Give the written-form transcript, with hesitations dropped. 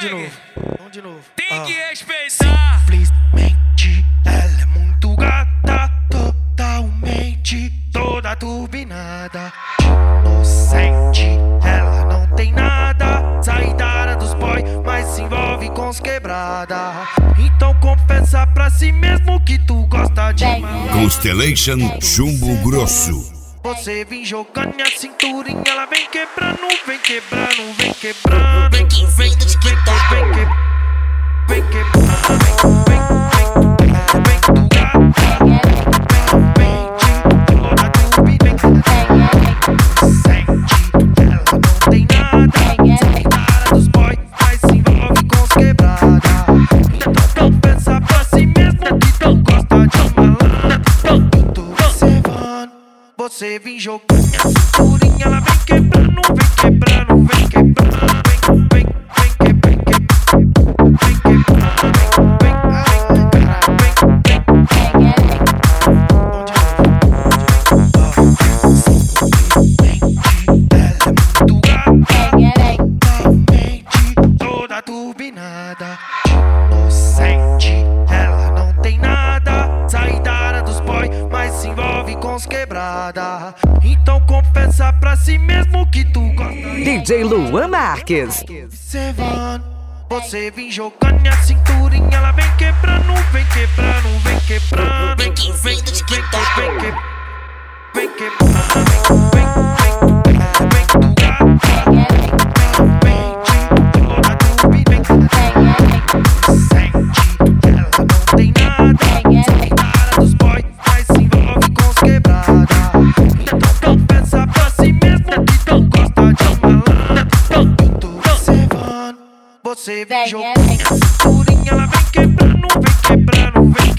de novo. Vamos de novo. Tem que respeitar. Simplesmente ela é muito gata, totalmente toda turbinada. Inocente, ela não tem nada. Saída dos boy, mas se envolve com os quebrada. Então confessa pra si mesmo que tu gosta de Constellation Chumbo Grosso. Você vem jogando a cinturinha, ela vem quebrando, vem quebrando, vem quebrando. Vem que vem do TikTok. Vem quebrando, vem quebrando, vem tu gata. Você vem jogando a cinturinha, ela vem quebrando, vem quebrando, vem quebrando, vem toda turbinada. Inocente, ela não tem nada. Saída dos boy, mas se envolve com os quebrada. Então confessa pra si mesmo que tu gosta. DJ Luan Marques. Observando, você vem jogando a cinturinha, ela vem quebrando, vem quebrando, vem quebrando. Vem que vem do TikTok. Vem quebrando, vem tu gata. Você vem jogando a cinturinha, ela vem quebrando, vem quebrando, vem